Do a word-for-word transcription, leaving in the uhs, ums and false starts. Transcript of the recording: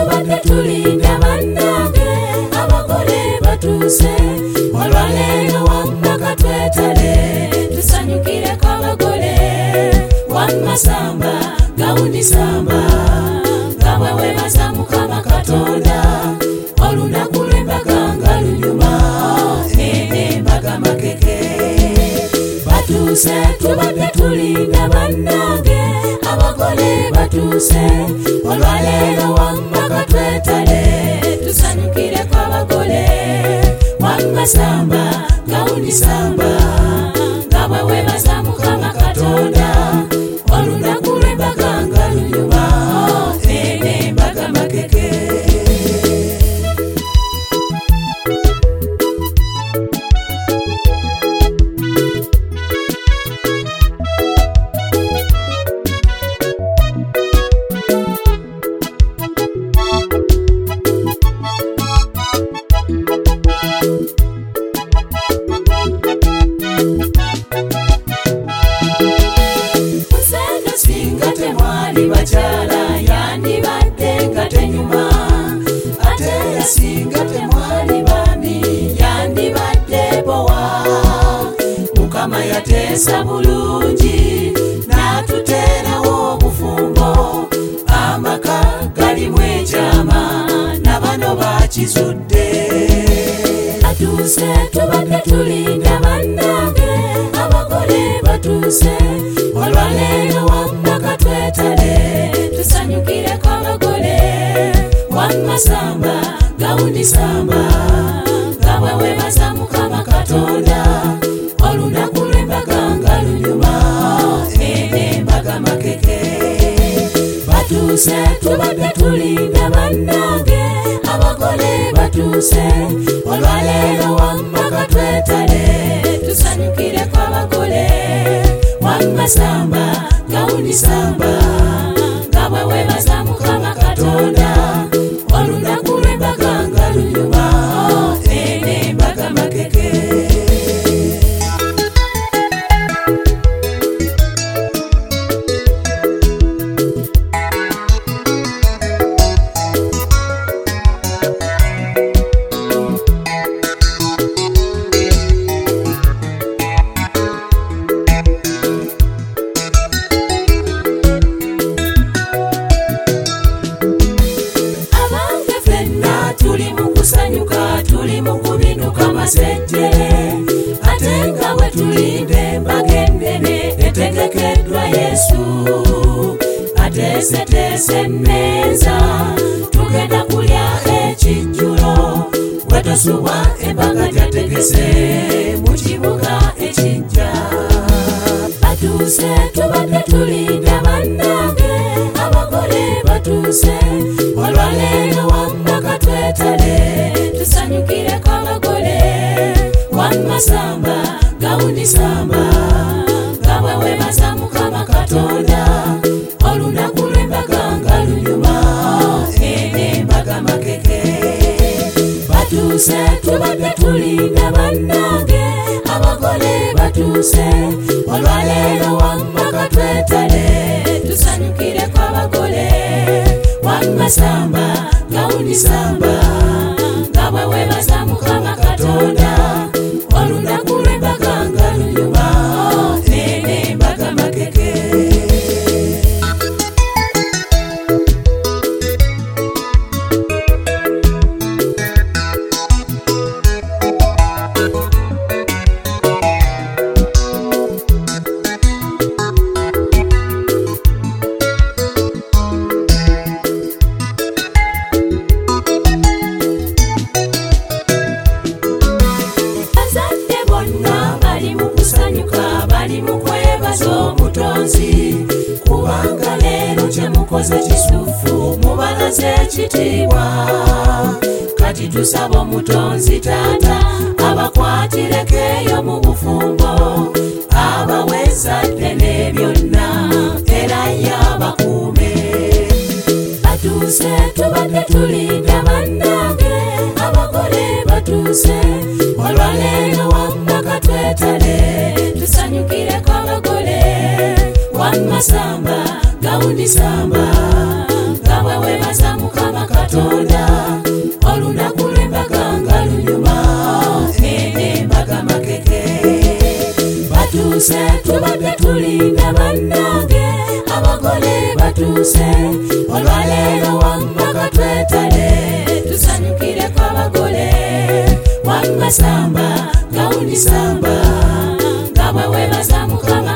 tubadde tulinda bannange abagole batuuse olwaleero wamma katwetale tusanyukireko abagole wamma samba gawundi samba nga bwe weebaza Mukama Katonda olunaku lw'embaga nga lunyuma n'embaga makeke batuuse tubadde tulinda bannange abagole batuuse olwaleero wamma katwetale tusanyukireko abagole wamma samba gawundi samba nga bwe weebaza Mukama Katonda olunaku lw'embaga nga lunyuma n'embaga makeke bakyala yandibadde nga tenyuma ate singa temwali bami yandibadde bowa Mukama yateesa bulungi n'atuteerawo obufumbo amaka galimu ekyama n'abano bakizudde atuuse tubadde tulinda bannange abagole batuuse olwaleero wamma katwetale tusanyukireko abagole wamma samba gawundi samba nga bwe weebaza Mukama Katonda olunaku lw'embaga nga lunyuma n'embaga makeke batuuse tubadde tulinda bannange abagole batuuse olwaleero wamma katwetale tusanyukireko abagole wamma samba gawundi samba nga bwe weebaza Mukama Katonda olunaku lw'embaga nga lunyuma n'embaga makeke tuli mu kubinuka masejjere ate nga bwe tulinda embaga ennene etegekeddwa Yesu ateeseteese emmeeza tugenda kulya ekijjulo bwe tosubwa embaga gyategese mu kibuga ekijja batuuse tubadde tulinda bannange abagole batuuse olwaleero wamma katwetale tusanyukireko abagole wamma samba gawundi samba nga bwe weebaza Mukama Katonda olunaku lw'embaga nga lunyuma n'embaga makeke batuuse tubadde tulinda bannange abagole batuuse olwaleero wamma katwetale tusanyukireko abagole wamma samba gawundi samba nga bwe weebaza Mukama Katonda olunaku lw'embaga nga lunyuma n'embaga makeke kubanga leero kyemukoze kisufu mubalaze ekitiibwa kati tusaba omutonzi taata abakwatireko eyo mu bufumbo abawezadde ne byonna era yabakuume batuuse tubadde tulinda bannange abagole batuuse olwaleero wamma katwetale tusanyukireko abagole wamma samba gawundi samba nga bwe weebaza Mukama Katonda Katonda olunaku lw'embaga nga lunyuma embaga makeke batuuse tubadde tulinda bannange abagole batuuse olwaleero wamma twetale tusanyukireko abagole wamma samba gawundi samba nga bwe weebaza Mukama